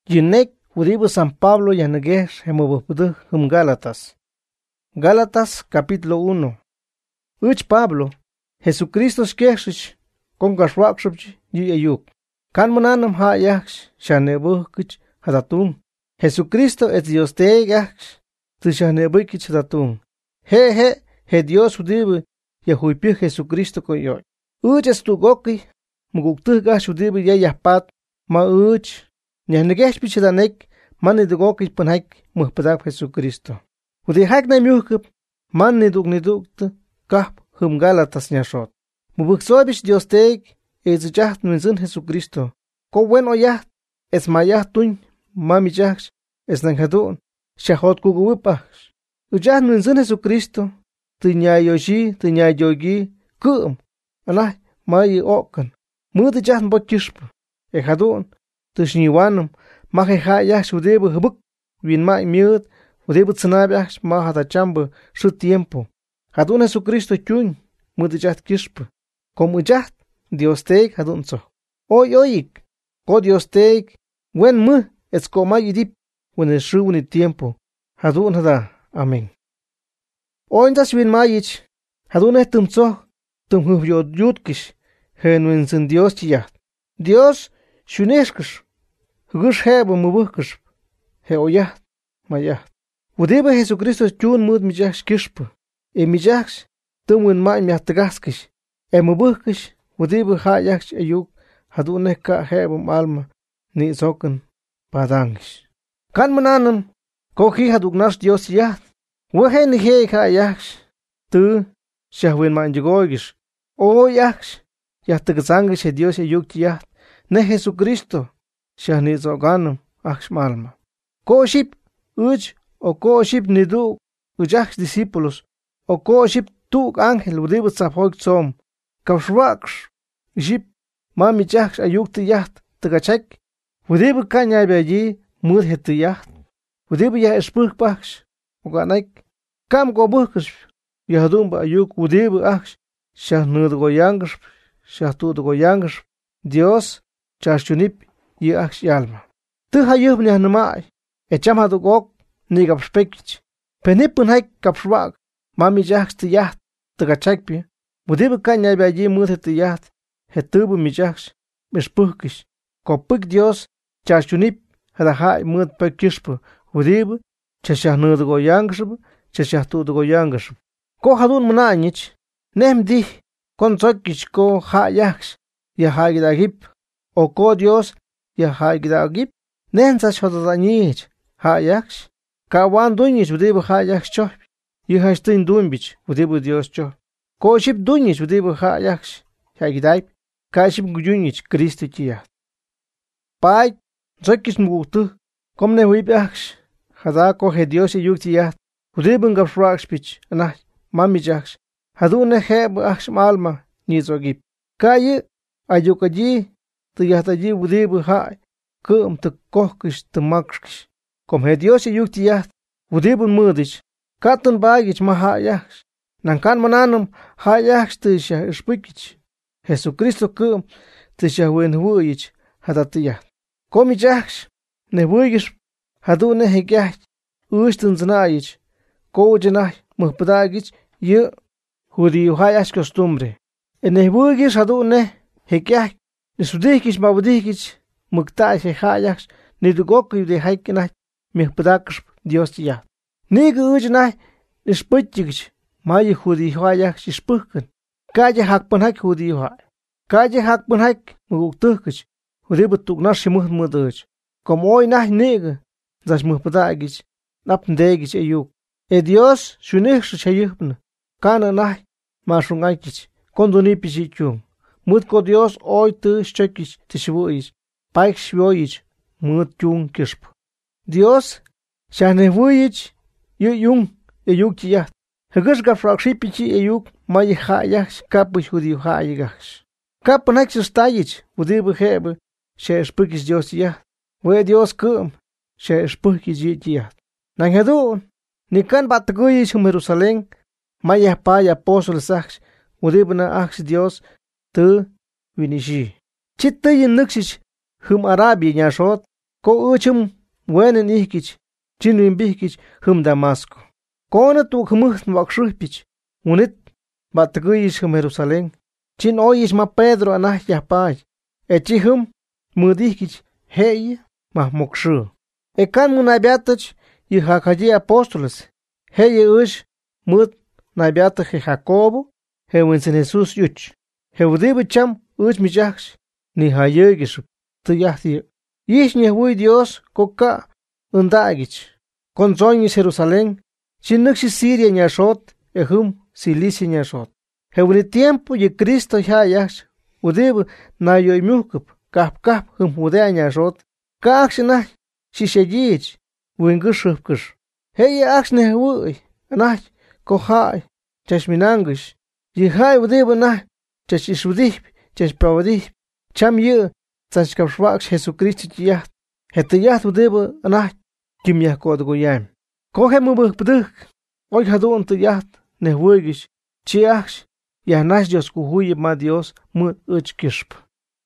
Yinek Udibu San Pablo Yaneguer Hemobudu Gálatas. Gálatas capítulo 1. Uch Pablo, Jesucristo skexich, Congaswakshupch, Yayuk. Kanmananam Hayaksh, Shanebuchich, Hadatum. Jesucristo es Dios te gach, Tishanebukich Hadatum. He Dios Udibu, Yahuipi Jesucristo Koyoy. Uch es tu goki, Muguktugash Udibu Yayapat, Ma uch. Nyanegesh pichadanek, man nidugokich panhak, Muhpadak Jesucristo. Udihak na myukup, man niduk, Kap, hum Gálatas nyashot. Mubuksobish Dios teik, jacht minzun Jesucristo. Ko bueno yacht, es mayacht tuñ, mami yacht, es nanjadun, shahot kuguwipach. Ujacht minzun Jesucristo, tinyayogi, kum, anay, mayi okan. Mudi jacht mbokishp, ejadun, Tishniwanum, Maheha Yash Udebu Hubuk, Win Mai Mute, Udebu Tsanabiash, Mahadachamba, su tiempo. Hadun Jesucristo Chun, Mudijat Kishp, como Jat, Dios take Hadunzo. Oik, Co Dios take, when mu, es coma yidip, when es ruin tiempo. Hadun Hada, Amen. Oindas Win Mayich, Hadun Etumzo, Tum Hubyo Yutkish, Henwins in Dios Yat. Dios, Shuneshkish. Gush heba mubukush, he oyat, mayat. Udeba Jesucristo chun mud mijax kishpa, mijax, tumun mai miatagaskish, mubukish, udeba hayax ayuk, hadune ka heba alma, ni zoken, padangish. Kan mananum, kohi hadugnash Dios yat, wahe ni he hayax, tu, shahwin man jagoigish, o yax, yatagazangish Dios ayuk yat, ne Jesucristo. Shahni zoganum achmalma. Koship uch o koship nidu ujach discípulos o koship tu ángel udibut saphoik som kawshwaksh jip mami jach ayukti yacht tagachek udibut kanya beji mud heti yacht udibut ya spukpachs uganek kam go buhksh yahdum ba ayuk udibut achs shahnud goyangs shahtud goyangs Dios chashunip y ach alma. Tu hayub ni hanumai, echama du gok, ni gapspekich. Penipun hai kapswag, mami jachs ti yacht, tagachakpi, mudibu kanya bayi muthe ti yacht, hetubu mi jachs, mispukish, kopik Dios, chashunip, hadahai mut pekishpu, mudibu, chashahnud goyangshb, chashahtud goyangshb. Ko hadun munanich, nem di, konzokish ko ha yachs, yahagidagip, o ko Dios, ya haigdagip nenza shodanich hayaks kawan duñis udibu hayaks cho yihastin dumbich udibu Dios cho koship duñis udibu hayaks haigdaip kaship guyunich Cristo chia pai zokis mugutu komne huibaks hada ko he Dios yuktia udibu ngafrakspich ana mami jaks hadune heb aks malma nizogip kayi ayukaji Tuyataji udibu hai, kum te kohkish te makskish. Kom he Dios yuktiat, udibun mudich, katun bagich ma hayaks, nankan mananum hayaks te sha spikich. Jesucristo kum te sha wen huyich hadatiyat. Komi jaks, ne huyish, hadune hegach, uistun znayich, ko jenach, muhpadagich, ye hudiu hayash costumbre. Ne huyish hadune hegach, Nisudikich mabudikich, muktai he hayaks, nidugoku de haikinach, mihpadaksh Dios ya. Niga ujnach, nisputjigich, mayi hudi hayaks ispukken. Kaje hakpanhak hudi hay. Kaje hakpanhak muguktukich, hudibutuknash muhmuduch. Como hoy nach niga, zash muhpadagich, napndegich ayuk. Dios shunish chayukna, kana nach, mashungakich, kondunipichichung. Mutko Dios hoy te shekich te shvuich, paik shvoich, mut yung kisp. Dios, shanevuich, yung, yuk chia. Hagus gafrakshipichi yuk, may hayaks, kapush hudiu hayagash. Kapanex stayich, udibu hebe, she spukis Dios ya. We Dios kum, she spukis ya. Nanghadun, nikan batguich Jerusalén, may paya apóstol sachs, udibu na aks Dios, tu vinishi. Chitta yin nuksich hum Arabia nyashot Ko uchum wenen ihkich, chinu imbihkich hum Damasco. Kona tu khmuh wakshupich, unit batguish hum Jerusalén. Chin oyish ma Pedro anah yapay. Echihum mudihkich hey mah mokshu. Ekan munabiatach y hakaji apóstoles. Hey ush mud nabiatach Jacobo, he winsen Jesús yuch. He udibicham uch mijachsh, ni hayegish, tu yahdi. Yish ni Dios koka undagich. Konzoñis Jerusalén, chinukshi Siria nyashot, ehum Cilicia nyashot. He wini tiempo y Cristo hayash, udib na yoymukup, kap hum Judea nyashot, kakshina shishayich, wingushupkush. Hey akshne wuy, anach, kohai, chashminangush. Yihai udib nah, chashishudip, chashprawadip, cham ye, Sanchkapshwaksh Jesucristo yat, hetayat udib anach, kim yahkodgoyam. Kohe mubukbduk, oy hadun tuyat, nehwigish, chiachsh, yahnash Dios kuhuye ma Dios mut uchkishp.